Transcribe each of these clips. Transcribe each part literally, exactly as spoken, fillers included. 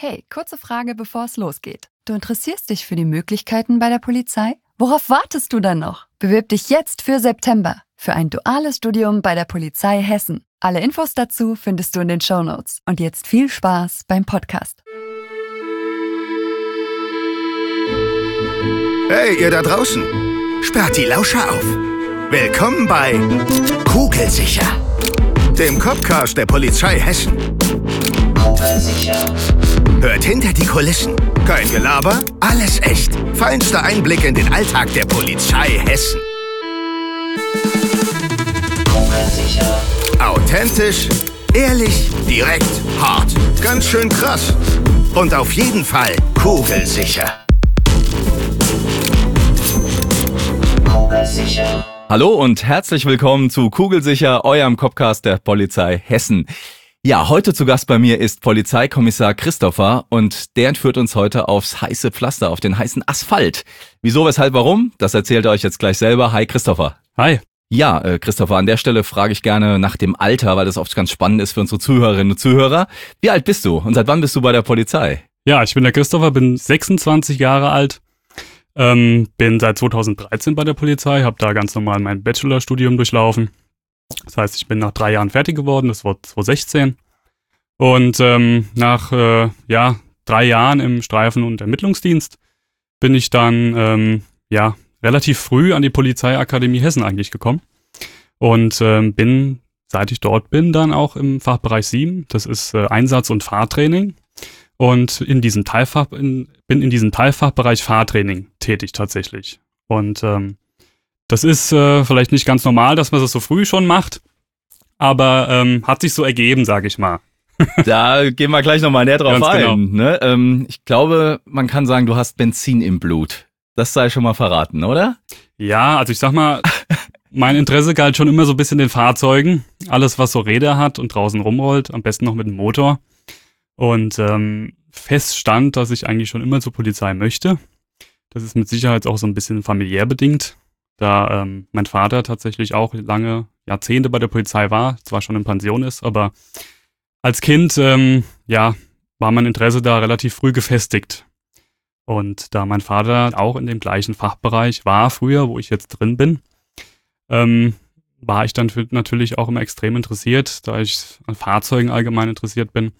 Hey, kurze Frage, bevor es losgeht. Du interessierst dich für die Möglichkeiten bei der Polizei? Worauf wartest du dann noch? Bewirb dich jetzt für September für ein duales Studium bei der Polizei Hessen. Alle Infos dazu findest du in den Shownotes. Und jetzt viel Spaß beim Podcast. Hey, ihr da draußen! Sperrt die Lauscher auf! Willkommen bei Kugelsicher, dem Copcast der Polizei Hessen. Kugelsicher. Hört hinter die Kulissen. Kein Gelaber, alles echt. Feinster Einblick in den Alltag der Polizei Hessen. Kugelsicher. Authentisch, ehrlich, direkt, hart. Ganz schön krass. Und auf jeden Fall kugelsicher. Kugelsicher. Hallo und herzlich willkommen zu Kugelsicher, eurem Copcast der Polizei Hessen. Ja, heute zu Gast bei mir ist Polizeikommissar Christopher und der entführt uns heute aufs heiße Pflaster, auf den heißen Asphalt. Wieso, weshalb, warum? Das erzählt er euch jetzt gleich selber. Hi Christopher. Hi. Ja, äh, Christopher, an der Stelle frage ich gerne nach dem Alter, weil das oft ganz spannend ist für unsere Zuhörerinnen und Zuhörer. Wie alt bist du und seit wann bist du bei der Polizei? Ja, ich bin der Christopher, bin sechsundzwanzig Jahre alt, ähm, bin seit zweitausenddreizehn bei der Polizei, habe da ganz normal mein Bachelorstudium durchlaufen. Das heißt, ich bin nach drei Jahren fertig geworden, das war zweitausendsechzehn. Und ähm, nach äh, ja, drei Jahren im Streifen- und Ermittlungsdienst bin ich dann ähm, ja, relativ früh an die Polizeiakademie Hessen eigentlich gekommen. Und ähm, bin, seit ich dort bin, dann auch im Fachbereich sieben. Das ist äh, Einsatz- und Fahrtraining. Und in diesem Teilfach, in, bin in diesem Teilfachbereich Fahrtraining tätig tatsächlich. Und ähm, das ist äh, vielleicht nicht ganz normal, dass man das so früh schon macht, aber ähm, hat sich so ergeben, sag ich mal. Da gehen wir gleich nochmal näher drauf Ganz ein. genau. Ne? Ähm, ich glaube, man kann sagen, du hast Benzin im Blut. Das sei schon mal verraten, oder? Ja, also ich sag mal, mein Interesse galt schon immer so ein bisschen den Fahrzeugen. Alles, was so Räder hat und draußen rumrollt, am besten noch mit dem Motor. Und ähm, fest stand, dass ich eigentlich schon immer zur Polizei möchte. Das ist mit Sicherheit auch so ein bisschen familiär bedingt. Da ähm, mein Vater tatsächlich auch lange Jahrzehnte bei der Polizei war, zwar schon in Pension ist, aber als Kind, ähm, ja, war mein Interesse da relativ früh gefestigt. Und da mein Vater auch in dem gleichen Fachbereich war früher, wo ich jetzt drin bin, ähm, war ich dann für, natürlich auch immer extrem interessiert, da ich an Fahrzeugen allgemein interessiert bin,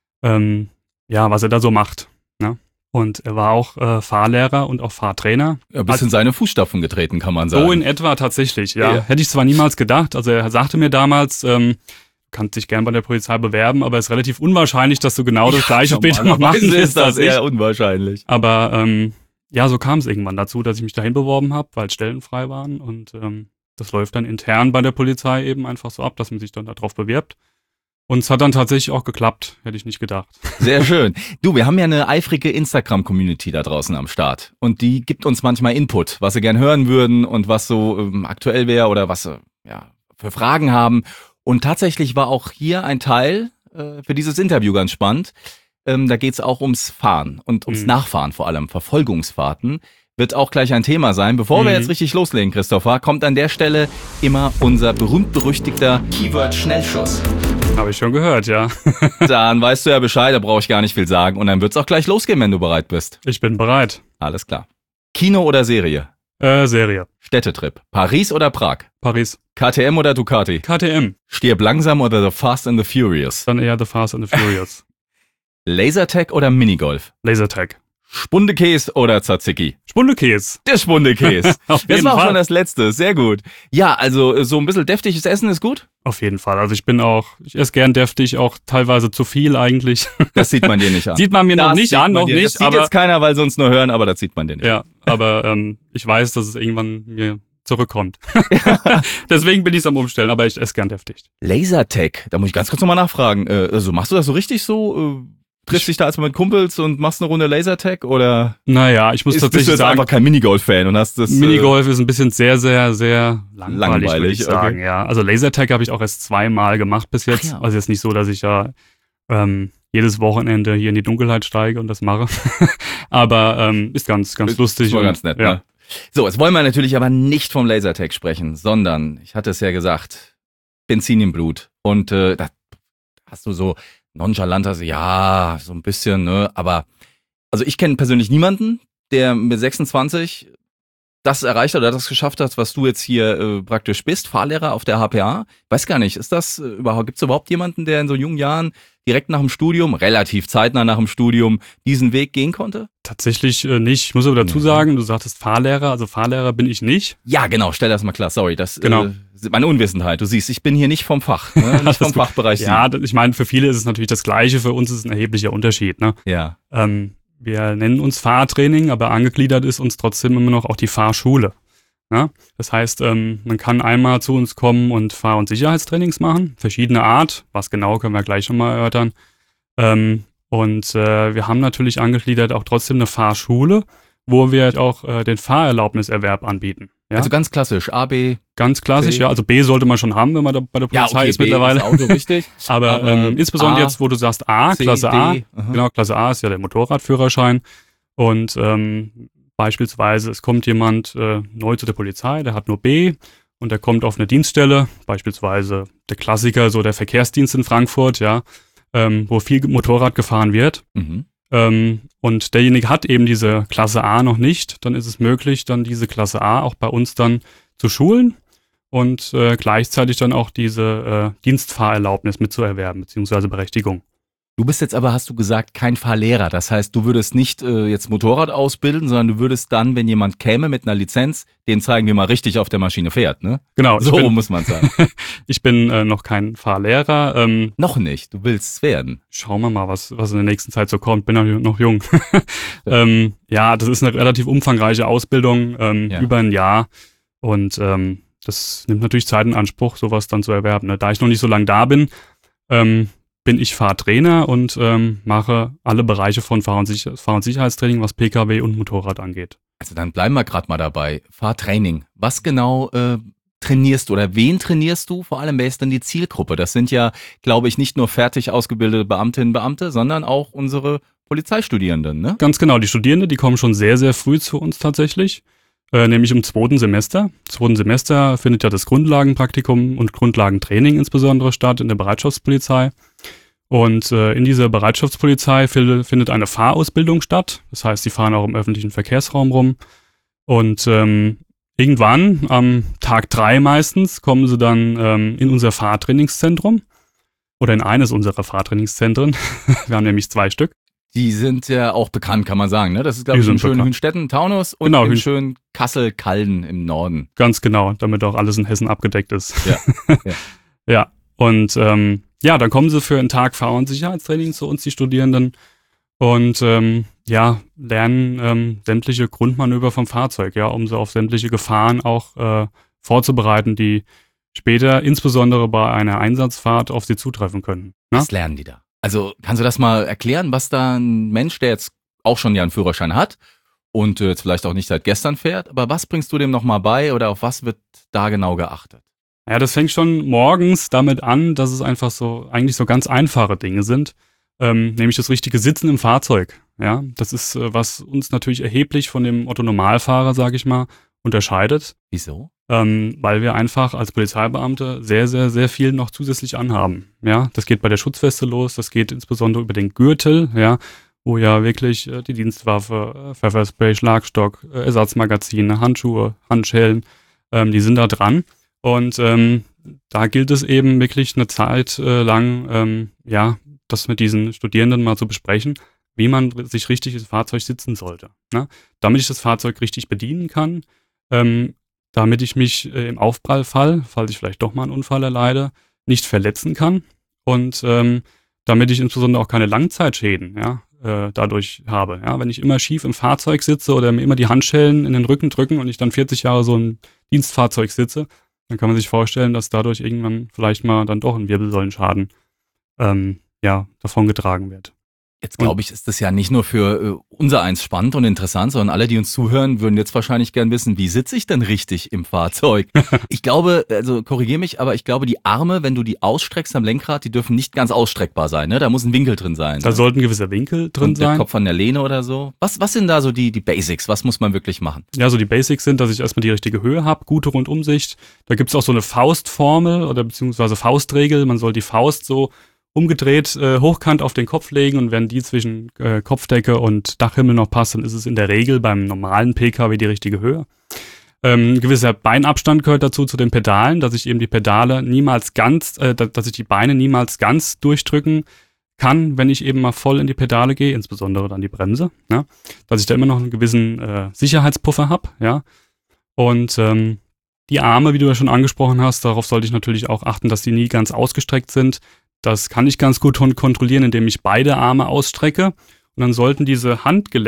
ähm, ja, was er da so macht, ne? Und er war auch äh, Fahrlehrer und auch Fahrtrainer. Ja, bist in seine Fußstapfen getreten, kann man sagen. So in etwa tatsächlich, ja. Ja. Hätte ich zwar niemals gedacht. Also er sagte mir damals, ähm, du kannst dich gern bei der Polizei bewerben, aber es ist relativ unwahrscheinlich, dass du genau das Gleiche später noch machen Normalerweise wirst ist das als ich. eher unwahrscheinlich. Aber ähm, ja, so kam es irgendwann dazu, dass ich mich dahin beworben habe, weil Stellen frei waren. Und ähm, das läuft dann intern bei der Polizei eben einfach so ab, dass man sich dann darauf bewirbt. Und es hat dann tatsächlich auch geklappt, hätte ich nicht gedacht. Sehr schön. Du, wir haben ja eine eifrige Instagram-Community da draußen am Start. Und die gibt uns manchmal Input, was sie gern hören würden und was so ähm, aktuell wäre oder was sie ja, für Fragen haben. Und tatsächlich war auch hier ein Teil äh, für dieses Interview ganz spannend. Ähm, da geht's auch ums Fahren und ums Mhm. Nachfahren vor allem. Verfolgungsfahrten wird auch gleich ein Thema sein. Bevor wir Mhm. jetzt richtig loslegen, Christopher, kommt an der Stelle immer unser berühmt-berüchtigter Keyword-Schnellschuss. Habe ich schon gehört, ja. Dann weißt du ja Bescheid, da brauche ich gar nicht viel sagen. Und dann wird's auch gleich losgehen, wenn du bereit bist. Ich bin bereit. Alles klar. Kino oder Serie? Äh, Serie. Städtetrip. Paris oder Prag? Paris. K T M oder Ducati? K T M. Stirb langsam oder The Fast and the Furious? Dann eher The Fast and the Furious. Lasertag oder Minigolf? Lasertag. Spundekäse oder Tzatziki? Spundekäse. Der Spundekäse. Auf Das jeden war auch Fall. schon das Letzte. Sehr gut. Ja, also so ein bisschen deftiges Essen ist gut. Auf jeden Fall. Also ich bin auch, ich esse gern deftig, auch teilweise zu viel eigentlich. Das sieht man dir nicht an. Sieht man mir noch Das nicht sieht an, man noch dir- nicht, Das sieht aber jetzt keiner, weil sie uns nur hören, aber das sieht man dir nicht. ja, aber ähm, ich weiß, dass es irgendwann mir zurückkommt. Deswegen bin ich es am Umstellen, aber ich esse gern deftig. Lasertag, da muss ich ganz kurz nochmal nachfragen. Äh, also machst du das so richtig so? Äh, triffst dich da erstmal mit Kumpels und machst eine Runde Lasertag? Oder Naja, ich muss ist, bist du tatsächlich jetzt sagen, einfach kein Minigolf-Fan und hast das... Minigolf ist ein bisschen sehr, sehr, sehr langweilig, Langweilig, würde ich sagen. okay. Ja, also Lasertag habe ich auch erst zweimal gemacht bis jetzt. Ach ja. Also jetzt nicht so, dass ich ja ähm, jedes Wochenende hier in die Dunkelheit steige und das mache. Aber ähm, ist ganz, ganz Ist- lustig. Ist mal und- ganz nett, ja. ne? So, jetzt wollen wir natürlich aber nicht vom Lasertag sprechen, sondern, ich hatte es ja gesagt, Benzin im Blut. Und äh, da hast du so nonchalanter, so, ja, so ein bisschen, ne, aber also ich kenne persönlich niemanden, der mit sechsundzwanzig das erreicht hat oder das geschafft hat, was du jetzt hier äh, praktisch bist, Fahrlehrer auf der H P A. Weiß gar nicht, ist das äh, überhaupt, gibt es überhaupt jemanden, der in so jungen Jahren direkt nach dem Studium, relativ zeitnah nach dem Studium, diesen Weg gehen konnte? Tatsächlich äh, nicht. Ich muss aber dazu sagen, du sagtest Fahrlehrer, also Fahrlehrer bin ich nicht. Ja, genau, stell das mal klar, sorry, das Genau. äh, meine Unwissenheit. Du siehst, ich bin hier nicht vom Fach, ne? Nicht vom Fachbereich. Ja, ich meine, für viele ist es natürlich das Gleiche, für uns ist es ein erheblicher Unterschied. Ne? Ja. Ähm, wir nennen uns Fahrtraining, aber angegliedert ist uns trotzdem immer noch auch die Fahrschule. Ne? Das heißt, ähm, man kann einmal zu uns kommen und Fahr- und Sicherheitstrainings machen, verschiedene Art, was genau können wir gleich schon mal erörtern. Ähm, und äh, wir haben natürlich angegliedert auch trotzdem eine Fahrschule, wo wir auch äh, den Fahrerlaubniserwerb anbieten. Ja? Also ganz klassisch, A, B. Ganz klassisch, B. ja. Also B sollte man schon haben, wenn man da bei der Polizei Ja, okay, ist B mittlerweile. ist Auto, richtig. Aber, Aber ähm, insbesondere A, jetzt, wo du sagst A, C, Klasse A, D, aha. genau, Klasse A ist ja der Motorradführerschein. Und ähm, beispielsweise, es kommt jemand äh, neu zu der Polizei, der hat nur B und der kommt auf eine Dienststelle, beispielsweise der Klassiker, so der Verkehrsdienst in Frankfurt, ja, ähm, wo viel Motorrad gefahren wird. Mhm. Ähm, und derjenige hat eben diese Klasse A noch nicht, dann ist es möglich, dann diese Klasse A auch bei uns dann zu schulen und äh, gleichzeitig dann auch diese äh, Dienstfahrerlaubnis mitzuerwerben, beziehungsweise Berechtigung. Du bist jetzt aber, hast du gesagt, kein Fahrlehrer. Das heißt, du würdest nicht äh, jetzt Motorrad ausbilden, sondern du würdest dann, wenn jemand käme mit einer Lizenz, dem zeigen, wie man richtig auf der Maschine fährt, ne? Genau. So ich bin, muss man sagen. ich bin äh, noch kein Fahrlehrer. Ähm, Noch nicht, du willst es werden. schauen wir mal, was, was in der nächsten Zeit so kommt. Bin noch, noch jung. ähm, ja, das ist eine relativ umfangreiche Ausbildung, ähm, Ja. über ein Jahr. Und ähm, das nimmt natürlich Zeit in Anspruch, sowas dann zu erwerben. Ne? Da ich noch nicht so lange da bin, ähm, bin ich Fahrtrainer und ähm, mache alle Bereiche von Fahr- und, Sicher- Fahr- und Sicherheitstraining, was P K W und Motorrad angeht. Also dann bleiben wir gerade mal dabei. Fahrtraining. Was genau äh, trainierst du oder wen trainierst du? Vor allem, wer ist denn die Zielgruppe? Das sind ja, glaube ich, nicht nur fertig ausgebildete Beamtinnen und Beamte, sondern auch unsere Polizeistudierenden, ne? Ganz genau, die Studierenden, die kommen schon sehr, sehr früh zu uns tatsächlich, äh, nämlich im zweiten Semester. Im zweiten Semester findet ja das Grundlagenpraktikum und Grundlagentraining insbesondere statt in der Bereitschaftspolizei. Und äh, in dieser Bereitschaftspolizei fil- findet eine Fahrausbildung statt. Das heißt, sie fahren auch im öffentlichen Verkehrsraum rum. Und ähm, irgendwann, am Tag drei meistens, kommen sie dann ähm, in unser Fahrtrainingszentrum oder in eines unserer Fahrtrainingszentren. Wir haben nämlich zwei Stück. Die sind ja auch bekannt, kann man sagen, ne? Das ist, glaube Die ich, in sind schönen bekannt. Hünstetten, Taunus und Genau, in Hün- schönen Kassel-Kalden im Norden. Ganz genau, damit auch alles in Hessen abgedeckt ist. Ja, ja. Ja, und ähm, ja, dann kommen sie für einen Tag Fahr- und Sicherheitstraining zu uns, die Studierenden, und ähm, ja, lernen ähm, sämtliche Grundmanöver vom Fahrzeug, ja, um sie auf sämtliche Gefahren auch äh, vorzubereiten, die später insbesondere bei einer Einsatzfahrt auf sie zutreffen können. Ne? Was lernen die da? Also kannst du das mal erklären, was da ein Mensch, der jetzt auch schon ja einen Führerschein hat und äh, jetzt vielleicht auch nicht seit gestern fährt, aber was bringst du dem nochmal bei oder auf was wird da genau geachtet? Ja, das fängt schon morgens damit an, dass es einfach so, eigentlich so ganz einfache Dinge sind, ähm, nämlich das richtige Sitzen im Fahrzeug. Ja, das ist, äh, was uns natürlich erheblich von dem Otto-Normalfahrer, sage ich mal, unterscheidet, Wieso? ähm, weil wir einfach als Polizeibeamte sehr, sehr, sehr viel noch zusätzlich anhaben. Ja, das geht bei der Schutzweste los, das geht insbesondere über den Gürtel, ja, wo ja wirklich äh, die Dienstwaffe, äh, Pfefferspray, Schlagstock, äh, Ersatzmagazine, Handschuhe, Handschellen, ähm, die sind da dran. Und ähm, da gilt es eben wirklich eine Zeit äh, lang, ähm, ja, das mit diesen Studierenden mal zu besprechen, wie man sich richtig ins Fahrzeug sitzen sollte. Ne? Damit ich das Fahrzeug richtig bedienen kann, ähm, damit ich mich äh, im Aufprallfall, falls ich vielleicht doch mal einen Unfall erleide, nicht verletzen kann und ähm, damit ich insbesondere auch keine Langzeitschäden, ja, äh, dadurch habe. Ja? Wenn ich immer schief im Fahrzeug sitze oder mir immer die Handschellen in den Rücken drücken und ich dann vierzig Jahre so ein Dienstfahrzeug sitze, dann kann man sich vorstellen, dass dadurch irgendwann vielleicht mal dann doch ein Wirbelsäulenschaden ähm, ja, davongetragen wird. Jetzt glaube ich, ist das ja nicht nur für äh, unser eins spannend und interessant, sondern alle, die uns zuhören, würden jetzt wahrscheinlich gern wissen, wie sitze ich denn richtig im Fahrzeug? Ich glaube, also korrigier mich, aber ich glaube, die Arme, wenn du die ausstreckst am Lenkrad, die dürfen nicht ganz ausstreckbar sein, ne? Da muss ein Winkel drin sein. Da ne? sollte ein gewisser Winkel drin Und der sein. Kopf an der Lehne oder so. Was, was sind da so die, die Basics? Was muss man wirklich machen? Ja, so die Basics sind, dass ich erstmal die richtige Höhe habe, gute Rundumsicht. Da gibt's auch so eine Faustformel oder beziehungsweise Faustregel. Man soll die Faust so umgedreht äh, hochkant auf den Kopf legen und wenn die zwischen äh, Kopfdecke und Dachhimmel noch passt, dann ist es in der Regel beim normalen P K W die richtige Höhe. Ähm, ein gewisser Beinabstand gehört dazu zu den Pedalen, dass ich eben die Pedale niemals ganz, äh, dass ich die Beine niemals ganz durchdrücken kann, wenn ich eben mal voll in die Pedale gehe, insbesondere dann die Bremse, ja, dass ich da immer noch einen gewissen äh, Sicherheitspuffer habe, ja. Und ähm, die Arme, wie du ja schon angesprochen hast, darauf sollte ich natürlich auch achten, dass die nie ganz ausgestreckt sind. Das kann ich ganz gut kontrollieren, indem ich beide Arme ausstrecke. Und dann sollten diese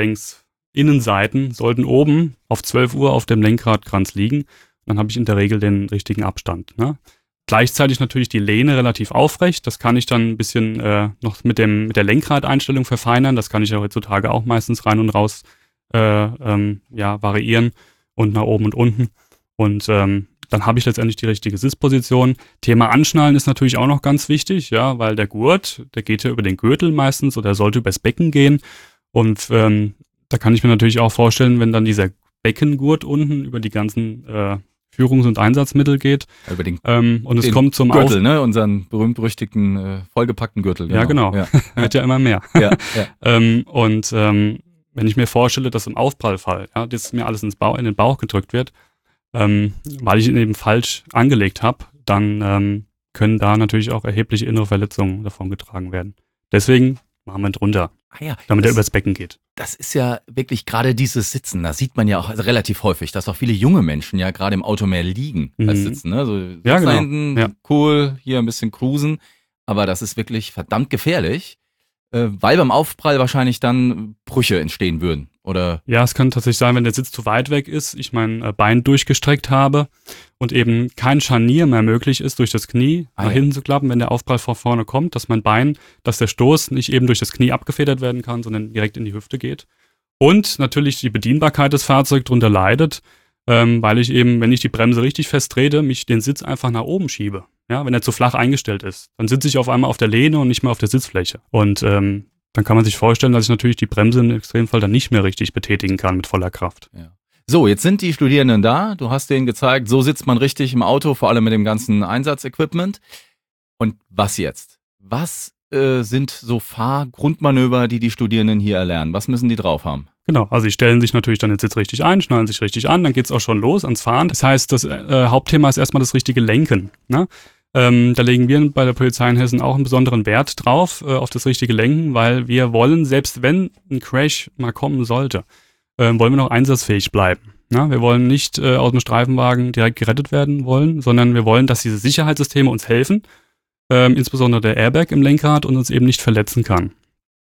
Handgelenksinnenseiten sollten oben auf zwölf Uhr auf dem Lenkradkranz liegen. Dann habe ich in der Regel den richtigen Abstand, ne? Gleichzeitig natürlich die Lehne relativ aufrecht. Das kann ich dann ein bisschen äh, noch mit dem mit der Lenkradeinstellung verfeinern. Das kann ich ja heutzutage auch meistens rein und raus äh, ähm, ja, variieren und nach oben und unten. Und ähm, dann habe ich letztendlich die richtige Sitzposition. Thema Anschnallen ist natürlich auch noch ganz wichtig, ja, weil der Gurt, der geht ja über den Gürtel meistens oder sollte übers Becken gehen. Und ähm, da kann ich mir natürlich auch vorstellen, wenn dann dieser Beckengurt unten über die ganzen äh, Führungs- und Einsatzmittel geht. Über den, ähm, und es den kommt zum Gürtel, Auf- ne? Unseren berühmt-berüchtigten, äh, vollgepackten Gürtel. Genau. Ja, genau. Ja. Wird ja immer mehr. Ja, ja. ähm, und ähm, wenn ich mir vorstelle, dass im Aufprallfall, ja, das mir alles ins Bauch, in den Bauch gedrückt wird, ähm, weil ich ihn eben falsch angelegt habe, dann ähm, können da natürlich auch erhebliche innere Verletzungen davon getragen werden. Deswegen machen wir ihn drunter, Ah ja, damit er das, übers Becken geht. das ist ja wirklich gerade dieses Sitzen, das sieht man ja auch relativ häufig, dass auch viele junge Menschen ja gerade im Auto mehr liegen als Mhm. sitzen. Ne? So, Ja, sitzt da genau. hinten, Ja. cool, hier ein bisschen cruisen, aber das ist wirklich verdammt gefährlich, äh, weil beim Aufprall wahrscheinlich dann Brüche entstehen würden. Oder Ja, es kann tatsächlich sein, wenn der Sitz zu weit weg ist, ich mein äh, Bein durchgestreckt habe und eben kein Scharnier mehr möglich ist, durch das Knie Ah, nach ja. hinten zu klappen, wenn der Aufprall von vorne kommt, dass mein Bein, dass der Stoß nicht eben durch das Knie abgefedert werden kann, sondern direkt in die Hüfte geht. Und natürlich die Bedienbarkeit des Fahrzeugs darunter leidet, ähm, weil ich eben, wenn ich die Bremse richtig festtrete, mich den Sitz einfach nach oben schiebe. Ja, wenn er zu flach eingestellt ist, dann sitze ich auf einmal auf der Lehne und nicht mehr auf der Sitzfläche. Und ähm, dann kann man sich vorstellen, dass ich natürlich die Bremse im Extremfall dann nicht mehr richtig betätigen kann mit voller Kraft. ja. So, jetzt sind die Studierenden da. Du hast denen gezeigt, so sitzt man richtig im Auto, vor allem mit dem ganzen Einsatzequipment. Und was jetzt? Was äh, sind so Fahrgrundmanöver, die die Studierenden hier erlernen? Was müssen die drauf haben? Genau, also sie stellen sich natürlich dann den Sitz richtig ein, schnallen sich richtig an, dann geht's auch schon los ans Fahren. Das heißt, das äh, Hauptthema ist erstmal das richtige Lenken, ne? Ähm, da legen wir bei der Polizei in Hessen auch einen besonderen Wert drauf, äh, auf das richtige Lenken, weil wir wollen, selbst wenn ein Crash mal kommen sollte, äh, wollen wir noch einsatzfähig bleiben. Na, wir wollen nicht äh, aus dem Streifenwagen direkt gerettet werden wollen, sondern wir wollen, dass diese Sicherheitssysteme uns helfen, ähm, insbesondere der Airbag im Lenkrad, und uns eben nicht verletzen kann.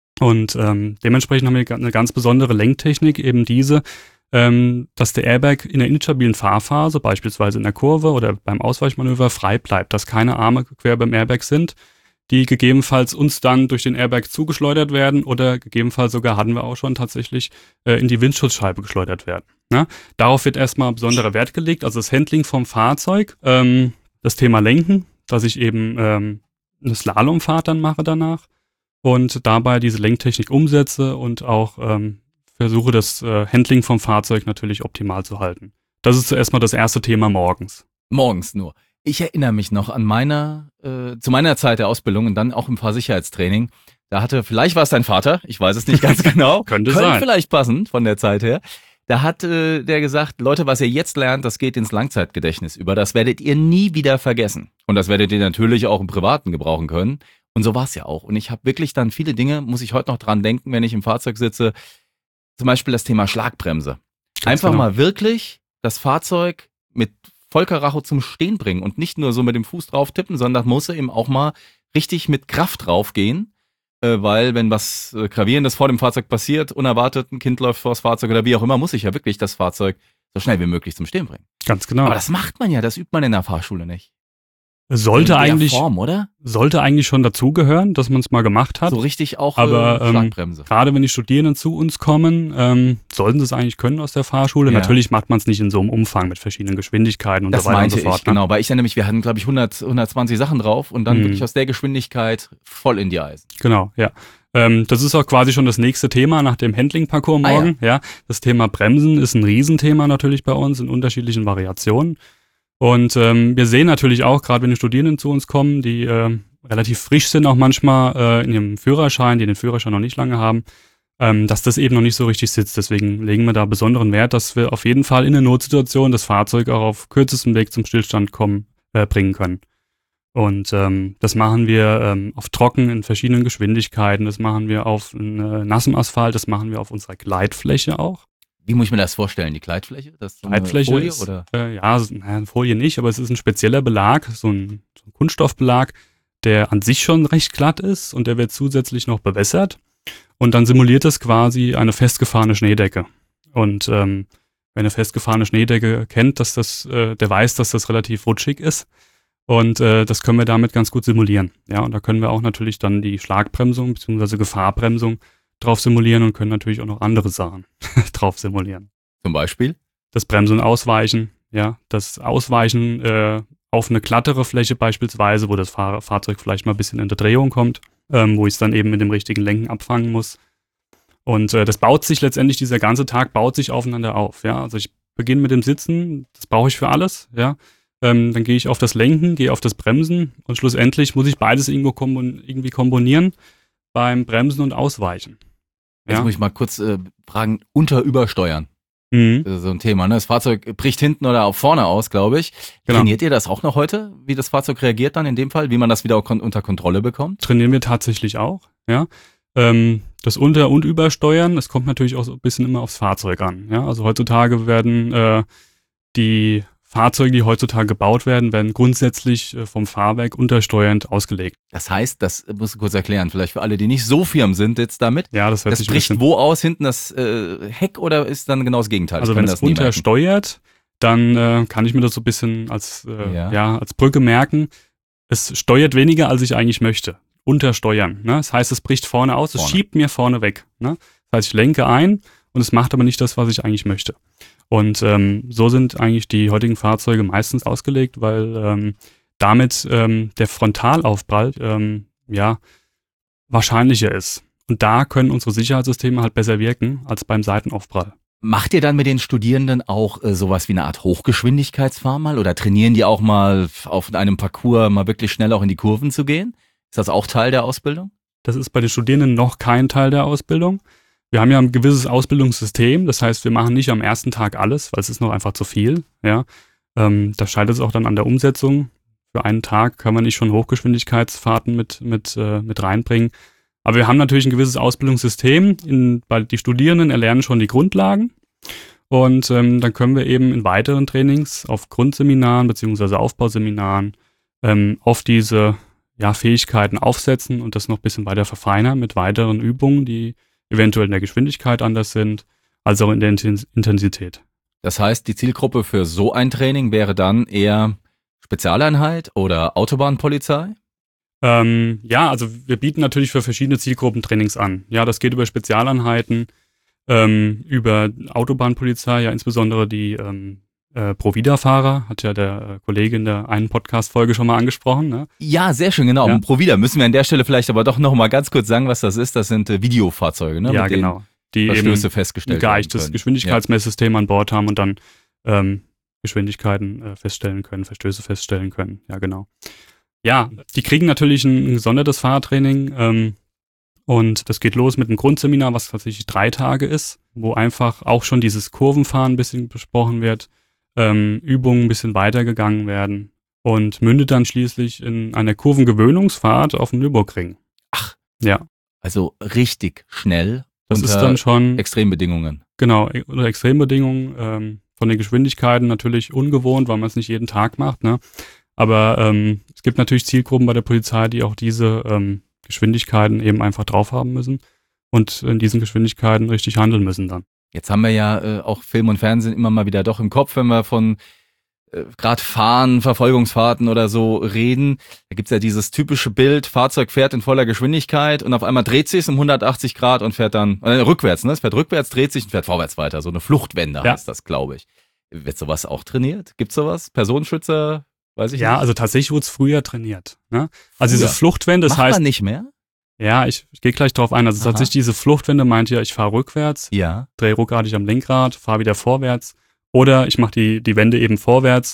Und ähm, dementsprechend haben wir eine ganz besondere Lenktechnik, eben diese, ähm, dass der Airbag in der instabilen Fahrphase, beispielsweise in der Kurve oder beim Ausweichmanöver, frei bleibt, dass keine Arme quer beim Airbag sind, die gegebenenfalls uns dann durch den Airbag zugeschleudert werden oder gegebenenfalls sogar, hatten wir auch schon tatsächlich, äh, in die Windschutzscheibe geschleudert werden. Ne? Darauf wird erstmal besonderer Wert gelegt, also das Handling vom Fahrzeug, ähm, das Thema Lenken, dass ich eben ähm, eine Slalomfahrt dann mache danach und dabei diese Lenktechnik umsetze und auch ähm, versuche, das äh, Handling vom Fahrzeug natürlich optimal zu halten. Das ist zuerst mal das erste Thema morgens. Morgens nur. Ich erinnere mich noch an meiner, äh, zu meiner Zeit der Ausbildung und dann auch im Fahrsicherheitstraining. Da hatte, vielleicht war es dein Vater, ich weiß es nicht ganz genau. Könnte Könnte sein. vielleicht passen von der Zeit her. Da hat äh, der gesagt, Leute, was ihr jetzt lernt, das geht ins Langzeitgedächtnis über. Das werdet ihr nie wieder vergessen. Und das werdet ihr natürlich auch im Privaten gebrauchen können. Und so war es ja auch. Und ich habe wirklich dann viele Dinge, muss ich heute noch dran denken, wenn ich im Fahrzeug sitze. Zum Beispiel das Thema Schlagbremse. Ganz Einfach genau. mal wirklich das Fahrzeug mit Vollkaracho zum Stehen bringen und nicht nur so mit dem Fuß drauf tippen, sondern das muss eben auch mal richtig mit Kraft draufgehen, äh, weil wenn was äh, Gravierendes vor dem Fahrzeug passiert, unerwartet, ein Kind läuft vor das Fahrzeug oder wie auch immer, muss ich ja wirklich das Fahrzeug so schnell wie möglich zum Stehen bringen. Ganz genau. Aber das macht man ja, das übt man in der Fahrschule nicht. sollte In der eigentlich, Form, oder? sollte eigentlich schon dazugehören, dass man es mal gemacht hat. So richtig auch Aber, äh, ähm, Schlagbremse. Gerade wenn die Studierenden zu uns kommen, ähm, sollten sie es eigentlich können aus der Fahrschule. Ja. Natürlich macht man es nicht in so einem Umfang mit verschiedenen Geschwindigkeiten und Das so weiter und meinte so fort. ich, ne? genau. Weil ich ja nämlich, wir hatten, glaube ich, hundert, hundertzwanzig Sachen drauf und dann Mhm. wirklich aus der Geschwindigkeit voll in die Eisen. Genau, ja. Ähm, das ist auch quasi schon das nächste Thema nach dem Handling-Parcours Ah, morgen. ja. Das Thema Bremsen ist ein Riesenthema natürlich bei uns in unterschiedlichen Variationen. Und ähm, wir sehen natürlich auch, gerade wenn die Studierenden zu uns kommen, die ähm, relativ frisch sind auch manchmal äh, in ihrem Führerschein, die den Führerschein noch nicht lange haben, ähm, dass das eben noch nicht so richtig sitzt. Deswegen legen wir da besonderen Wert, dass wir auf jeden Fall in der Notsituation das Fahrzeug auch auf kürzestem Weg zum Stillstand kommen, äh, bringen können. Und ähm, das machen wir ähm, auf trocken in verschiedenen Geschwindigkeiten, das machen wir auf äh, nassem Asphalt, das machen wir auf unserer Gleitfläche auch. Wie muss ich mir das vorstellen, die Gleitfläche? Das ist so eine Gleitfläche Folie, ist, oder? Äh, ja, so- naja, Folie nicht, aber es ist ein spezieller Belag, so ein, so ein Kunststoffbelag, der an sich schon recht glatt ist und der wird zusätzlich noch bewässert und dann simuliert das quasi eine festgefahrene Schneedecke. Und ähm, wer eine festgefahrene Schneedecke kennt, dass das, äh, der weiß, dass das relativ rutschig ist. Und äh, das können wir damit ganz gut simulieren. Ja, und da können wir auch natürlich dann die Schlagbremsung bzw. Gefahrbremsung drauf simulieren und können natürlich auch noch andere Sachen drauf simulieren. Zum Beispiel? Das Bremsen und Ausweichen, ja, das Ausweichen äh, auf eine glattere Fläche beispielsweise, wo das Fahr- Fahrzeug vielleicht mal ein bisschen in der Drehung kommt, ähm, wo ich es dann eben mit dem richtigen Lenken abfangen muss. Und äh, das baut sich letztendlich, dieser ganze Tag baut sich aufeinander auf. Ja, also ich beginne mit dem Sitzen, das brauche ich für alles, ja. Ähm, dann gehe ich auf das Lenken, gehe auf das Bremsen und schlussendlich muss ich beides irgendwo kombon- irgendwie kombinieren beim Bremsen und Ausweichen. Jetzt Ja. muss ich mal kurz äh, fragen, unter übersteuern. Mhm. Das ist so ein Thema, ne? Das Fahrzeug bricht hinten oder auch vorne aus, glaube ich. Genau. Trainiert ihr das auch noch heute, wie das Fahrzeug reagiert dann in dem Fall, wie man das wieder kon- unter Kontrolle bekommt? Trainieren wir tatsächlich auch, ja. Ähm, das Unter- und Übersteuern, es kommt natürlich auch so ein bisschen immer aufs Fahrzeug an, ja. Also heutzutage werden äh, die Fahrzeuge, die heutzutage gebaut werden, werden grundsätzlich äh, vom Fahrwerk untersteuernd ausgelegt. Das heißt, das musst du kurz erklären, vielleicht für alle, die nicht so firm sind jetzt damit. Ja, das hört Das sich ein bricht bisschen... wo aus? Hinten das äh, Heck oder ist dann genau das Gegenteil? Also Ich kann wenn es das nie merken. untersteuert, dann äh, kann ich mir das so ein bisschen als, äh, Ja. ja. als Brücke merken. Es steuert weniger, als ich eigentlich möchte. Untersteuern. Ne? Das heißt, es bricht vorne aus, es Vorne. schiebt mir vorne weg. Ne? Das heißt, ich lenke ein und es macht aber nicht das, was ich eigentlich möchte. Und ähm, so sind eigentlich die heutigen Fahrzeuge meistens ausgelegt, weil ähm, damit ähm, der Frontalaufprall ähm, ja wahrscheinlicher ist. Und da können unsere Sicherheitssysteme halt besser wirken als beim Seitenaufprall. Macht ihr dann mit den Studierenden auch äh, sowas wie eine Art Hochgeschwindigkeitsfahr mal oder trainieren die auch mal auf einem Parcours mal wirklich schnell auch in die Kurven zu gehen? Ist das auch Teil der Ausbildung? Das ist bei den Studierenden noch kein Teil der Ausbildung. Wir haben ja ein gewisses Ausbildungssystem, das heißt, wir machen nicht am ersten Tag alles, weil es ist noch einfach zu viel. Ja, ähm, da scheitert es auch dann an der Umsetzung. Für einen Tag kann man nicht schon Hochgeschwindigkeitsfahrten mit mit äh, mit reinbringen. Aber wir haben natürlich ein gewisses Ausbildungssystem. In, bei die Studierenden erlernen schon die Grundlagen und ähm, dann können wir eben in weiteren Trainings auf Grundseminaren beziehungsweise Aufbauseminaren ähm, auf diese ja, Fähigkeiten aufsetzen und das noch ein bisschen weiter verfeinern mit weiteren Übungen, die eventuell in der Geschwindigkeit anders sind, als auch in der Intens- Intensität. Das heißt, die Zielgruppe für so ein Training wäre dann eher Spezialeinheit oder Autobahnpolizei? Ähm, ja, also wir bieten natürlich für verschiedene Zielgruppen Trainings an. Ja, das geht über Spezialeinheiten, ähm, über Autobahnpolizei, ja insbesondere die ähm, äh, Provida-Fahrer, hat ja der äh, Kollege in der einen Podcast-Folge schon mal angesprochen. Ne? Ja, sehr schön, genau. Ja. Provida müssen wir an der Stelle vielleicht aber doch noch mal ganz kurz sagen, was das ist. Das sind äh, Videofahrzeuge, ne? Ja, mit denen genau. Die eben Verstöße ein festgestellt werden geeichtes können. Geschwindigkeitsmesssystem an Bord haben und dann ähm, Geschwindigkeiten äh, feststellen können, Verstöße feststellen können. Ja, genau. Ja, die kriegen natürlich ein, ein gesondertes Fahrtraining ähm, und das geht los mit einem Grundseminar, was tatsächlich drei Tage ist, wo einfach auch schon dieses Kurvenfahren ein bisschen besprochen wird, ähm, Übungen ein bisschen weitergegangen werden und mündet dann schließlich in einer Kurvengewöhnungsfahrt auf dem Nürburgring. Ach. Ja, Also richtig schnell das unter ist dann schon... Extrembedingungen. Genau, unter Extrembedingungen, ähm, von den Geschwindigkeiten natürlich ungewohnt, weil man es nicht jeden Tag macht, ne? Aber ähm, es gibt natürlich Zielgruppen bei der Polizei, die auch diese ähm, Geschwindigkeiten eben einfach drauf haben müssen und in diesen Geschwindigkeiten richtig handeln müssen dann. Jetzt haben wir ja äh, auch Film und Fernsehen immer mal wieder doch im Kopf, wenn wir von äh, gerade Fahren, Verfolgungsfahrten oder so reden. Da gibt's ja dieses typische Bild, Fahrzeug fährt in voller Geschwindigkeit und auf einmal dreht sich es um hundertachtzig Grad und fährt dann, äh, rückwärts, ne? Es fährt rückwärts, dreht sich und fährt vorwärts weiter. So eine Fluchtwende Ja. heißt das, glaube ich. Wird sowas auch trainiert? Gibt's sowas? Personenschützer? Weiß ich Ja, nicht. also tatsächlich wurde es früher trainiert. Ne? Also Früher. diese Fluchtwende, das Macht heißt, man nicht mehr? ja, ich, ich gehe gleich drauf ein. Also Aha. tatsächlich diese Fluchtwende meint ja, ich fahre rückwärts, Ja. drehe ruckartig am Lenkrad, fahre wieder vorwärts oder ich mache die, die Wende eben vorwärts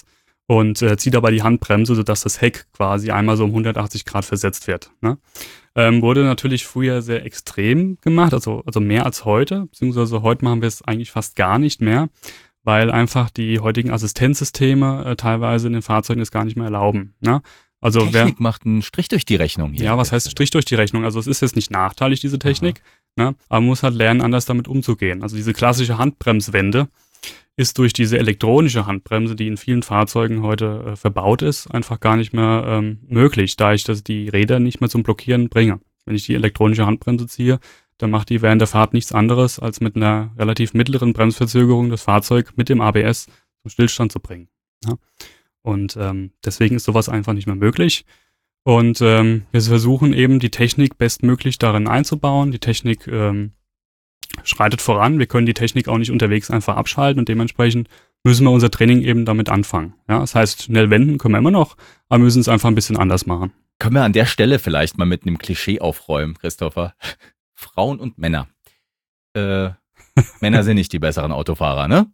und äh, zieht dabei die Handbremse, sodass das Heck quasi einmal so um hundertachtzig Grad versetzt wird. Ne? Ähm, wurde natürlich früher sehr extrem gemacht, also, also mehr als heute, beziehungsweise heute machen wir es eigentlich fast gar nicht mehr, weil einfach die heutigen Assistenzsysteme äh, teilweise in den Fahrzeugen es gar nicht mehr erlauben. Ne? Also Technik wer, macht einen Strich durch die Rechnung hier. ja, was heißt Strich durch die Rechnung? Also es ist jetzt nicht nachteilig, diese Technik, ne? Aber man muss halt lernen, anders damit umzugehen. Also diese klassische Handbremswende ist durch diese elektronische Handbremse, die in vielen Fahrzeugen heute äh, verbaut ist, einfach gar nicht mehr ähm, möglich, da ich das die Räder nicht mehr zum Blockieren bringe. Wenn ich die elektronische Handbremse ziehe, dann macht die während der Fahrt nichts anderes, als mit einer relativ mittleren Bremsverzögerung das Fahrzeug mit dem A B S zum Stillstand zu bringen. Ja? Und ähm, deswegen ist sowas einfach nicht mehr möglich. Und ähm, wir versuchen eben die Technik bestmöglich darin einzubauen. Die Technik ähm, schreitet voran. Wir können die Technik auch nicht unterwegs einfach abschalten und dementsprechend müssen wir unser Training eben damit anfangen. Ja, das heißt, schnell wenden können wir immer noch, aber müssen es einfach ein bisschen anders machen. Können wir an der Stelle vielleicht mal mit einem Klischee aufräumen, Christopher? Frauen und Männer. Äh, Männer sind nicht die besseren Autofahrer, ne?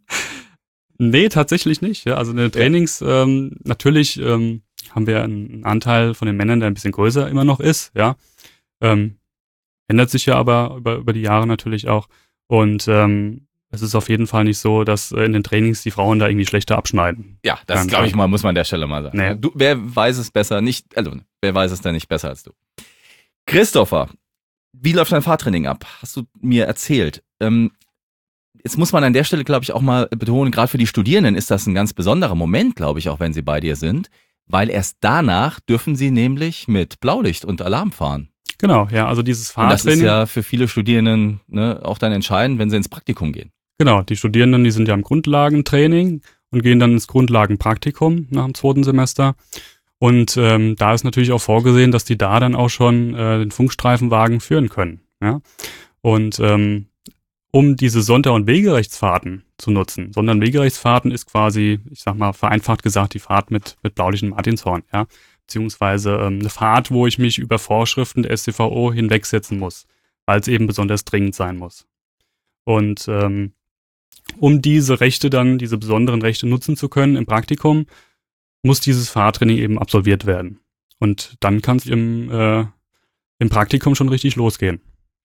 Nee, tatsächlich nicht. Ja, also in den Trainings, ähm, natürlich ähm, haben wir einen Anteil von den Männern, der ein bisschen größer immer noch ist. Ja, ähm, ändert sich ja aber über, über die Jahre natürlich auch. Und ähm, es ist auf jeden Fall nicht so, dass äh, in den Trainings die Frauen da irgendwie schlechter abschneiden. Ja, das glaube ich mal, muss man an der Stelle mal sagen. Nee. Du, wer weiß es besser nicht, also wer weiß es denn nicht besser als du? Christopher, wie läuft dein Fahrtraining ab? Hast du mir erzählt. Ähm, jetzt muss man an der Stelle, glaube ich, auch mal betonen, gerade für die Studierenden ist das ein ganz besonderer Moment, glaube ich, auch wenn sie bei dir sind, weil erst danach dürfen sie nämlich mit Blaulicht und Alarm fahren. Genau, ja, also dieses Und das Fahrtraining. ist ja für viele Studierenden ne, auch dann entscheidend, wenn sie ins Praktikum gehen. Genau, die Studierenden, die sind ja im Grundlagentraining und gehen dann ins Grundlagenpraktikum nach dem zweiten Semester. Und ähm, da ist natürlich auch vorgesehen, dass die da dann auch schon äh, den Funkstreifenwagen führen können. Ja? Und ähm, um diese Sonder- und Wegerechtsfahrten zu nutzen. Sonder- und Wegerechtsfahrten ist quasi, ich sag mal vereinfacht gesagt, die Fahrt mit, mit Blaulicht und Martinshorn, ja. Beziehungsweise ähm, eine Fahrt, wo ich mich über Vorschriften der S t V O hinwegsetzen muss, weil es eben besonders dringend sein muss. Und ähm, um diese Rechte dann, diese besonderen Rechte nutzen zu können im Praktikum, muss dieses Fahrtraining eben absolviert werden. Und dann kann es im, äh, im Praktikum schon richtig losgehen.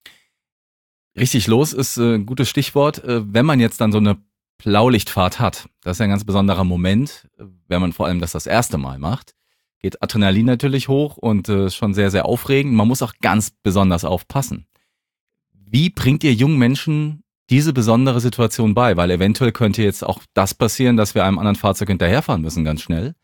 Richtig los ist äh, ein gutes Stichwort. Äh, wenn man jetzt dann so eine Blaulichtfahrt hat, das ist ja ein ganz besonderer Moment, äh, wenn man vor allem das das erste Mal macht, geht Adrenalin natürlich hoch und äh, ist schon sehr, sehr aufregend. Man muss auch ganz besonders aufpassen. Wie bringt ihr jungen Menschen diese besondere Situation bei? Weil eventuell könnte jetzt auch das passieren, dass wir einem anderen Fahrzeug hinterherfahren müssen, ganz schnell.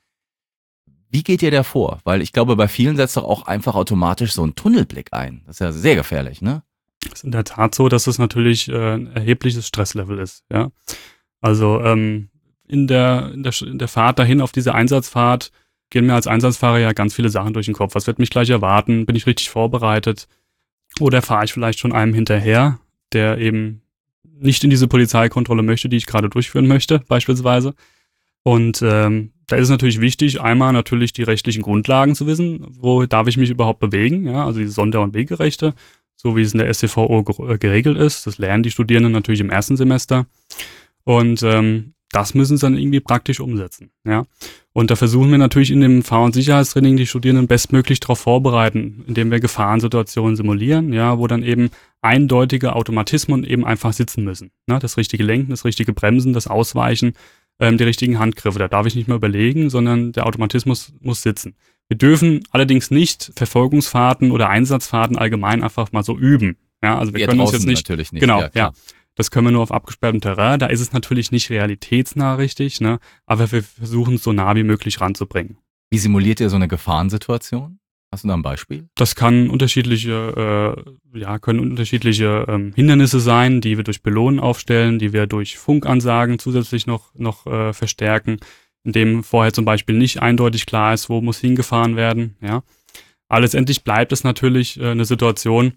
Wie geht ihr da vor? Weil ich glaube, bei vielen setzt doch auch einfach automatisch so ein Tunnelblick ein. Das ist ja sehr gefährlich, ne? Es ist in der Tat so, dass es natürlich äh, ein erhebliches Stresslevel ist, ja. Also ähm, in der, in der in der Fahrt dahin auf diese Einsatzfahrt gehen mir als Einsatzfahrer ja ganz viele Sachen durch den Kopf. Was wird mich gleich erwarten? Bin ich richtig vorbereitet? Oder fahre ich vielleicht schon einem hinterher, der eben nicht in diese Polizeikontrolle möchte, die ich gerade durchführen möchte, beispielsweise. Und ähm, da ist es natürlich wichtig, einmal natürlich die rechtlichen Grundlagen zu wissen. Wo darf ich mich überhaupt bewegen? Ja, also die Sonder- und Wegerechte, so wie es in der S t V O geregelt ist. Das lernen die Studierenden natürlich im ersten Semester. Und ähm, das müssen sie dann irgendwie praktisch umsetzen. Ja. Und da versuchen wir natürlich in dem Fahr- und Sicherheitstraining die Studierenden bestmöglich darauf vorbereiten, indem wir Gefahrensituationen simulieren, ja, wo dann eben eindeutige Automatismen eben einfach sitzen müssen. Ne? Das richtige Lenken, das richtige Bremsen, das Ausweichen, ähm, die richtigen Handgriffe. Da darf ich nicht mehr überlegen, sondern der Automatismus muss sitzen. Wir dürfen allerdings nicht Verfolgungsfahrten oder Einsatzfahrten allgemein einfach mal so üben. Ja, also wir Ihr können uns jetzt nicht, natürlich nicht. genau, ja, klar. ja. Das können wir nur auf abgesperrtem Terrain. Da ist es natürlich nicht realitätsnah richtig, ne? Aber wir versuchen es so nah wie möglich ranzubringen. Wie simuliert ihr so eine Gefahrensituation? Hast du da ein Beispiel? Das kann unterschiedliche, äh, ja, können unterschiedliche ähm, Hindernisse sein, die wir durch Pylonen aufstellen, die wir durch Funkansagen zusätzlich noch, noch äh, verstärken, indem vorher zum Beispiel nicht eindeutig klar ist, wo muss hingefahren werden, ja. Aber letztendlich bleibt es natürlich äh, eine Situation,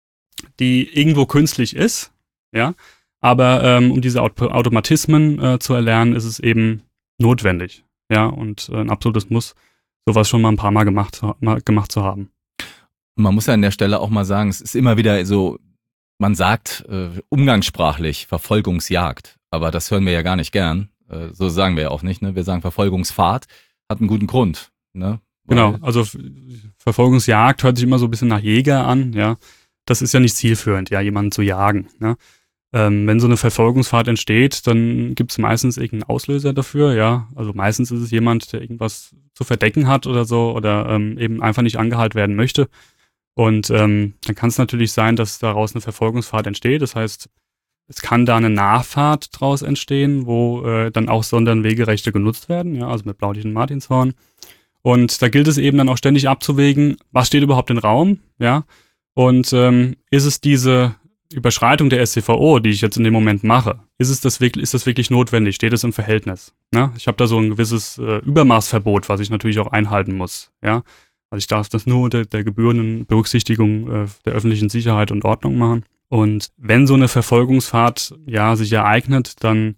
die irgendwo künstlich ist, ja. Aber ähm, um diese Aut- Automatismen äh, zu erlernen, ist es eben notwendig, ja, und äh, ein absolutes Muss, sowas schon mal ein paar Mal gemacht, mal gemacht zu haben. Man muss ja an der Stelle auch mal sagen, es ist immer wieder so, man sagt äh, umgangssprachlich Verfolgungsjagd, aber das hören wir ja gar nicht gern. Äh, so sagen wir ja auch nicht, ne? Wir sagen Verfolgungsfahrt hat einen guten Grund, ne? Weil Genau, also F- Verfolgungsjagd hört sich immer so ein bisschen nach Jäger an, ja. Das ist ja nicht zielführend, ja, jemanden zu jagen, ne? Ähm, wenn so eine Verfolgungsfahrt entsteht, dann gibt es meistens irgendeinen Auslöser dafür, ja. Also meistens ist es jemand, der irgendwas zu verdecken hat oder so oder ähm, eben einfach nicht angehalten werden möchte. Und ähm, dann kann es natürlich sein, dass daraus eine Verfolgungsfahrt entsteht. Das heißt, es kann da eine Nachfahrt draus entstehen, wo äh, dann auch Sonderwegerechte genutzt werden, ja, also mit Blaulicht und Martinshorn. Und da gilt es eben dann auch ständig abzuwägen, was steht überhaupt im Raum, ja. Und ähm, ist es diese Überschreitung der S t V O, die ich jetzt in dem Moment mache, ist es das wirklich, ist das wirklich notwendig? Steht es im Verhältnis? Ne? Ich habe da so ein gewisses äh, Übermaßverbot, was ich natürlich auch einhalten muss, ja. Also ich darf das nur unter der gebührenden Berücksichtigung äh, der öffentlichen Sicherheit und Ordnung machen. Und wenn so eine Verfolgungsfahrt ja sich ereignet, dann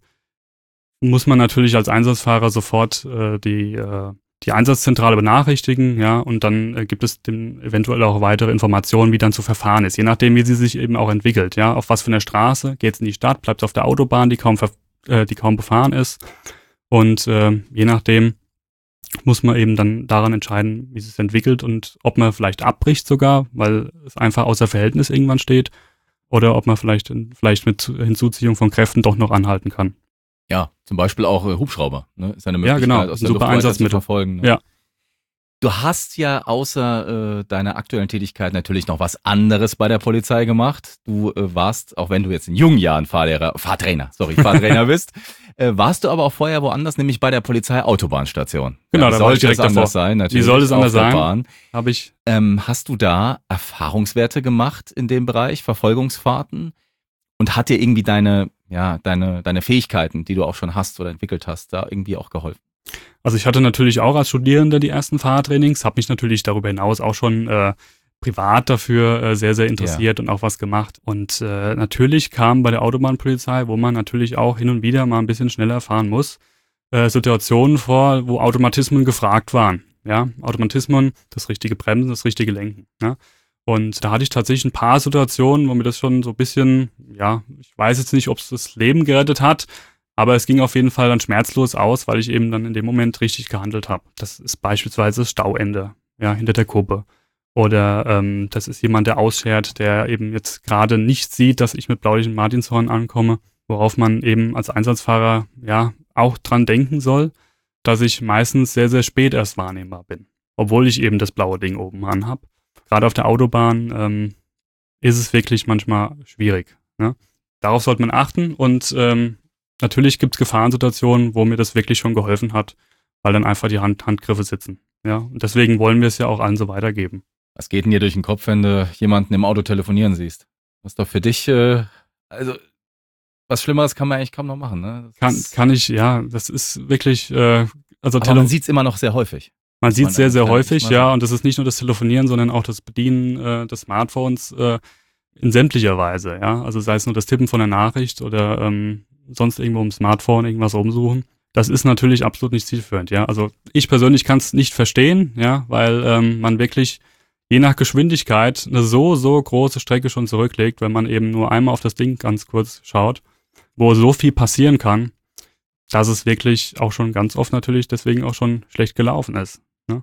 muss man natürlich als Einsatzfahrer sofort äh, die äh, die Einsatzzentrale benachrichtigen, ja, und dann äh, gibt es dem eventuell auch weitere Informationen, wie dann zu verfahren ist, je nachdem, wie sie sich eben auch entwickelt, ja, auf was für einer Straße, geht es in die Stadt, bleibt es auf der Autobahn, die kaum, ver- äh, die kaum befahren ist, und äh, je nachdem muss man eben dann daran entscheiden, wie es sich entwickelt und ob man vielleicht abbricht sogar, weil es einfach außer Verhältnis irgendwann steht, oder ob man vielleicht, vielleicht mit Hinzuziehung von Kräften doch noch anhalten kann. ja, zum Beispiel auch äh, Hubschrauber, ne? Ist eine Ja, Möglichkeit, genau, aus der super Luft weiter zu Einsatzmittel. verfolgen. Ne? Ja. Du hast ja außer äh, deiner aktuellen Tätigkeit natürlich noch was anderes bei der Polizei gemacht. Du äh, warst, auch wenn du jetzt in jungen Jahren Fahrlehrer, Fahrtrainer, sorry, Fahrtrainer bist, äh, warst du aber auch vorher woanders, nämlich bei der Polizei-Autobahnstation. Genau, ja, da war ich sollte es direkt anders davor. sein, natürlich. Wie sollte es auf anders der sein? Bahn. Habe ich Ähm, hast du da Erfahrungswerte gemacht in dem Bereich, Verfolgungsfahrten? Und hat dir irgendwie deine, ja, deine, deine Fähigkeiten, die du auch schon hast oder entwickelt hast, da irgendwie auch geholfen? Also ich hatte natürlich auch als Studierender die ersten Fahrtrainings, habe mich natürlich darüber hinaus auch schon äh, privat dafür äh, sehr, sehr interessiert und auch was gemacht. Und äh, natürlich kam bei der Autobahnpolizei, wo man natürlich auch hin und wieder mal ein bisschen schneller fahren muss, äh, Situationen vor, wo Automatismen gefragt waren. Ja, Automatismen, das richtige Bremsen, das richtige Lenken. Ja? Und da hatte ich tatsächlich ein paar Situationen, wo mir das schon so ein bisschen, ja, ich weiß jetzt nicht, ob es das Leben gerettet hat, aber es ging auf jeden Fall dann schmerzlos aus, weil ich eben dann in dem Moment richtig gehandelt habe. Das ist beispielsweise das Stauende, ja, hinter der Kuppe. Oder ähm, das ist jemand, der ausschert, der eben jetzt gerade nicht sieht, dass ich mit blaulichem Martinshorn ankomme, worauf man eben als Einsatzfahrer ja auch dran denken soll, dass ich meistens sehr, sehr spät erst wahrnehmbar bin, obwohl ich eben das blaue Ding oben an habe. Gerade auf der Autobahn ähm, ist es wirklich manchmal schwierig. Ne? Darauf sollte man achten und ähm, natürlich gibt es Gefahrensituationen, wo mir das wirklich schon geholfen hat, weil dann einfach die Hand, Handgriffe sitzen. Ja? Und deswegen wollen wir es ja auch allen so weitergeben. Was geht denn dir durch den Kopf, wenn du jemanden im Auto telefonieren siehst? Das ist doch für dich, äh, also was Schlimmeres kann man eigentlich kaum noch machen. Ne? Das Kann, ist, kann ich, ja, das ist wirklich, äh, also aber Tele- man sieht es immer noch sehr häufig. Man Muss sieht man es sehr, sehr eigentlich häufig, mal ja, sagen. und das ist nicht nur das Telefonieren, sondern auch das Bedienen äh, des Smartphones äh, in sämtlicher Weise, ja. Also sei es nur das Tippen von der Nachricht oder ähm, sonst irgendwo im Smartphone irgendwas rumsuchen. Das ist natürlich absolut nicht zielführend, ja. Also ich persönlich kann es nicht verstehen, ja, weil ähm, man wirklich je nach Geschwindigkeit eine so, so große Strecke schon zurücklegt, wenn man eben nur einmal auf das Ding ganz kurz schaut, wo so viel passieren kann, dass es wirklich auch schon ganz oft natürlich deswegen auch schon schlecht gelaufen ist.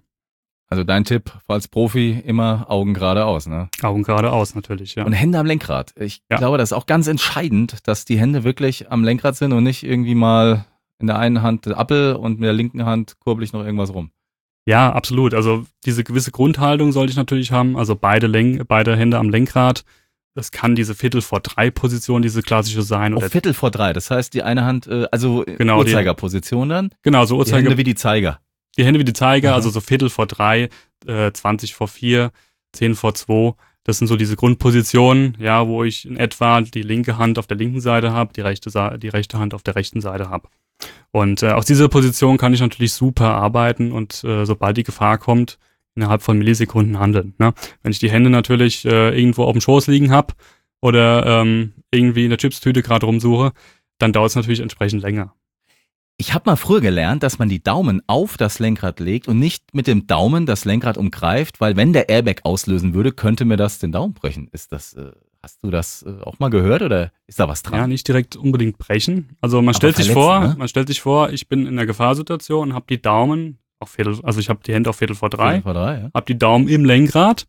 Also dein Tipp als Profi, immer Augen geradeaus, ne? Augen geradeaus natürlich, ja. Und Hände am Lenkrad. Ich Ja. glaube, das ist auch ganz entscheidend, dass die Hände wirklich am Lenkrad sind und nicht irgendwie mal in der einen Hand der Appel und mit der linken Hand kurbel ich noch irgendwas rum. Ja, absolut. Also diese gewisse Grundhaltung sollte ich natürlich haben. Also beide, Len- beide Hände am Lenkrad. Das kann diese Viertel vor drei Position, diese klassische sein. Auf Oder Viertel vor drei, das heißt die eine Hand, äh, also Genau, die- Uhrzeigerposition dann, genau, so die Uhrzeiger, Hände wie die Zeiger. die Hände wie die Zeiger, Aha. also so Viertel vor drei, äh, zwanzig vor vier, zehn vor zwei. Das sind so diese Grundpositionen, ja, wo ich in etwa die linke Hand auf der linken Seite habe, die rechte, Sa- die rechte Hand auf der rechten Seite habe. Und äh, aus dieser Position kann ich natürlich super arbeiten und äh, sobald die Gefahr kommt, innerhalb von Millisekunden handeln. Ne? Wenn ich die Hände natürlich äh, irgendwo auf dem Schoß liegen habe oder ähm, irgendwie in der Chipstüte gerade rumsuche, dann dauert es natürlich entsprechend länger. Ich habe mal früher gelernt, dass man die Daumen auf das Lenkrad legt und nicht mit dem Daumen das Lenkrad umgreift, weil wenn der Airbag auslösen würde, könnte mir das den Daumen brechen. Ist das, äh, Hast du das äh, auch mal gehört oder ist da was dran? Ja, nicht direkt unbedingt brechen. Also man Aber stellt sich verletzen, vor, ne? man stellt sich vor, ich bin in einer Gefahrsituation und habe die Daumen auf Viertel, also ich habe die Hände auf Viertel vor drei, Viertel vor drei, ja. habe die Daumen im Lenkrad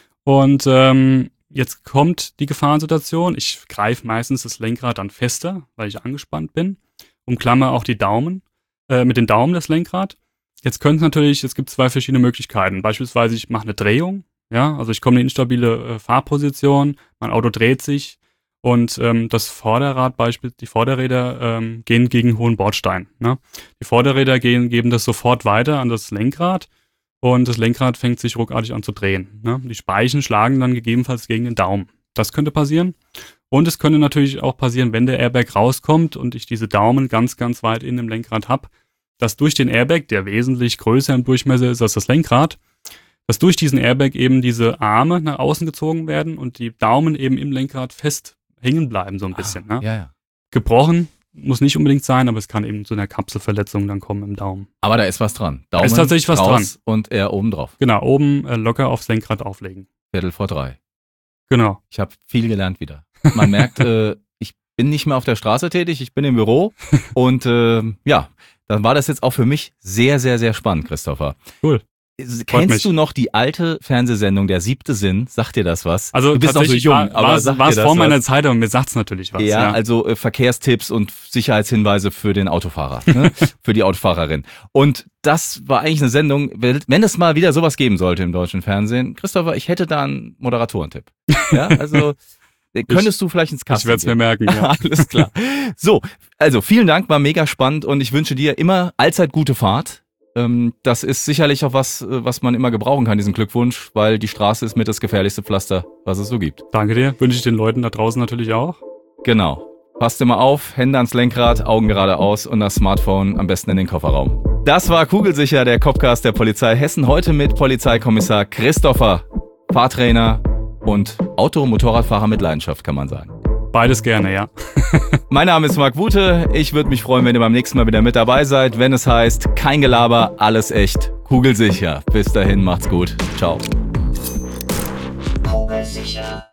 und ähm, jetzt kommt die Gefahrensituation. Ich greife meistens das Lenkrad dann fester, weil ich angespannt bin, umklammer auch die Daumen, äh, mit den Daumen das Lenkrad. Jetzt könnte natürlich, es gibt zwei verschiedene Möglichkeiten. Beispielsweise ich mache eine Drehung, ja, also ich komme in eine instabile äh, Fahrposition, mein Auto dreht sich und ähm, das Vorderrad, beispielsweise die Vorderräder ähm, gehen gegen einen hohen Bordstein. Ne? Die Vorderräder gehen, geben das sofort weiter an das Lenkrad und das Lenkrad fängt sich ruckartig an zu drehen. Ne? Die Speichen schlagen dann gegebenenfalls gegen den Daumen. Das könnte passieren. Und es könnte natürlich auch passieren, wenn der Airbag rauskommt und ich diese Daumen ganz, ganz weit in dem Lenkrad habe, dass durch den Airbag, der wesentlich größer im Durchmesser ist als das Lenkrad, dass durch diesen Airbag eben diese Arme nach außen gezogen werden und die Daumen eben im Lenkrad fest hängen bleiben so ein bisschen. Ah, ne? ja, ja. Gebrochen muss nicht unbedingt sein, aber es kann eben zu einer Kapselverletzung dann kommen im Daumen. Aber da ist was dran. Daumen ist tatsächlich was raus und er oben drauf. Genau, oben äh, locker aufs Lenkrad auflegen. Viertel vor drei. Genau. Ich habe viel gelernt wieder. Man merkt, äh, ich bin nicht mehr auf der Straße tätig, ich bin im Büro und äh, ja, dann war das jetzt auch für mich sehr, sehr, sehr spannend, Christopher. Cool. Kennst mich. du noch die alte Fernsehsendung Der siebte Sinn? Sagt dir das was? Also du bist auch so tatsächlich jung, war, aber war's, sagt war's dir das vor meiner was? Zeit, aber mir sagt's natürlich was. Ja, Ja, also äh, Verkehrstipps und Sicherheitshinweise für den Autofahrer, ne? Für die Autofahrerin. Und das war eigentlich eine Sendung, wenn es mal wieder sowas geben sollte im deutschen Fernsehen. Christopher, ich hätte da einen Moderatoren-Tipp. Ja, also könntest ich, du vielleicht ins Kasten Ich werde es mir gehen. merken. Ja. Alles klar. So, also vielen Dank, war mega spannend und ich wünsche dir immer allzeit gute Fahrt. Ähm, das ist sicherlich auch was, äh, was man immer gebrauchen kann, diesen Glückwunsch, weil die Straße ist mit das gefährlichste Pflaster, was es so gibt. Danke dir. Wünsche ich den Leuten da draußen natürlich auch. Genau. Passt immer auf, Hände ans Lenkrad, Augen geradeaus und das Smartphone am besten in den Kofferraum. Das war Kugelsicher, der Copcast der Polizei Hessen. Heute mit Polizeikommissar Christopher, Fahrtrainer und Auto- und Motorradfahrer mit Leidenschaft, kann man sagen. Beides gerne, ja. Mein Name ist Marc Wute. Ich würde mich freuen, wenn ihr beim nächsten Mal wieder mit dabei seid, wenn es heißt, kein Gelaber, alles echt, kugelsicher. Bis dahin, macht's gut. Ciao. Kugelsicher.